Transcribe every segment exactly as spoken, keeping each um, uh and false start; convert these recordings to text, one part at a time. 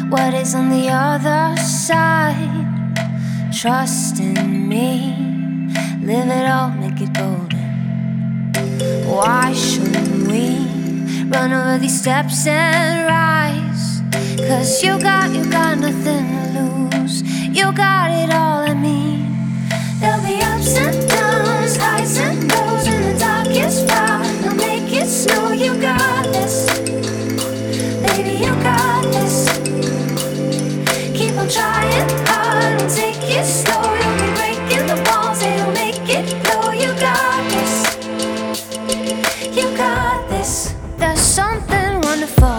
what is on the other side. Trust in me, live it all, make it golden. Why shouldn't we run over these steps and rise? Cause you got, you got nothing to lose. You got it all, I mean. There'll be ups and downs, highs and lows. In the darkest hour, I'll make it snow. You got this, baby, you got this. Keep on trying hard and take it slow. You'll be breaking the walls, they'll make it glow. You got this, you got this. There's something wonderful.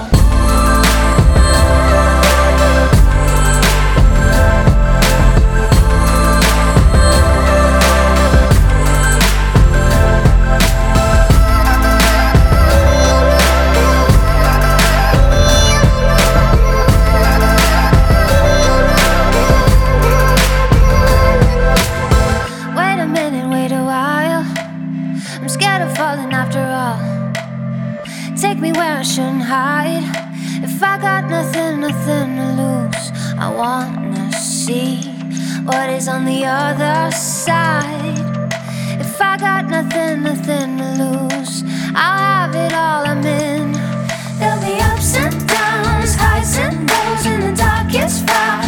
I'm scared of falling after all. Take me where I shouldn't hide. If I got nothing, nothing to lose, I wanna see what is on the other side. If I got nothing, nothing to lose, I'll have it all, I'm in. There'll be ups and downs, highs and lows. In the darkest fire,